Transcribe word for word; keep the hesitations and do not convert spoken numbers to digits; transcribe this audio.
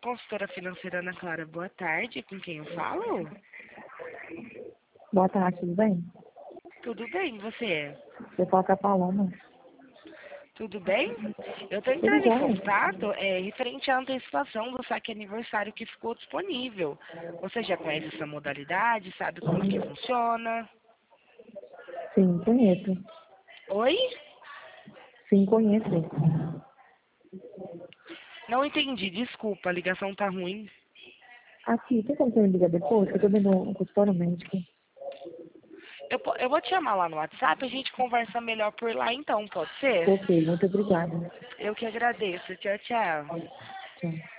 Consultora financeira Ana Clara, boa tarde. Com quem eu falo? Boa tarde, tudo bem? Tudo bem, você? Você fala com a Paloma. Tudo bem? Eu estou Tudo entrando em jóia? contato é, referente à antecipação do saque aniversário que ficou disponível. Você já conhece essa modalidade? Sabe como que funciona? Sim, conheço. Oi? Sim, conheço. Não entendi, desculpa, a ligação tá ruim. Aqui, tem como você me ligar depois? Eu tô vendo um consultório médico. Eu, po- eu vou te chamar lá no WhatsApp, a gente conversa melhor por lá então, pode ser? Ok, muito obrigada. Eu que agradeço. Tchau, tchau. Tchau.